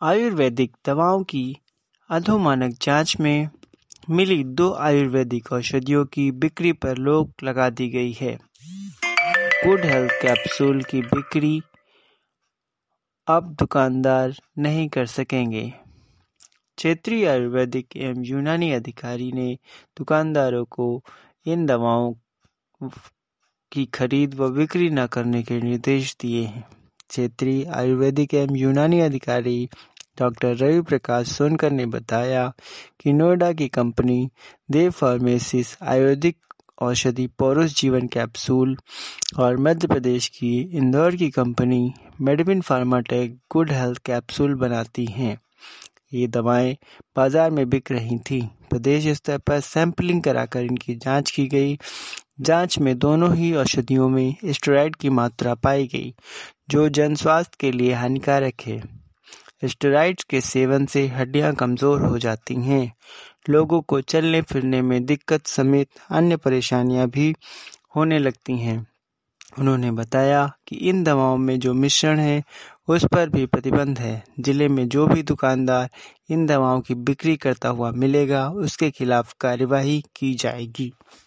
आयुर्वेदिक दवाओं की अधोमानक जांच में मिली 2 आयुर्वेदिक औषधियों की बिक्री पर रोक लगा दी गई है। गुड हेल्थ कैप्सूल की बिक्री अब दुकानदार नहीं कर सकेंगे। क्षेत्रीय आयुर्वेदिक एवं यूनानी अधिकारी ने दुकानदारों को इन दवाओं की खरीद व बिक्री न करने के निर्देश दिए हैं। क्षेत्रीय आयुर्वेदिक एवं यूनानी अधिकारी डॉक्टर रवि प्रकाश सोनकर ने बताया कि नोएडा की कंपनी देव फार्मेसिस आयुर्वेदिक औषधि पौरुष जीवन कैप्सूल और मध्य प्रदेश की इंदौर की company Medwin Pharmatech good health capsule बनाती हैं। ये दवाएं बाजार में बिक रही थीं। प्रदेश स्तर पर सैंपलिंग कराकर इनकी जांच की गई। जांच में दोनों ही औषधियों में स्टेरॉइड की मात्रा पाई गई, जो जन स्वास्थ्य के लिए हानिकारक है। स्टेरॉइड्स के सेवन से हड्डियां कमजोर हो जाती हैं। लोगों को चलने फिरने में दिक्कत समेत अन्य परेशानियां भी होने लगती हैं। उन्होंने बताया कि इन दवाओं में जो मिश्रण है उस पर भी प्रतिबंध है। जिले में जो भी दुकानदार इन दवाओं की बिक्री करता हुआ मिलेगा उसके खिलाफ कार्यवाही की जाएगी।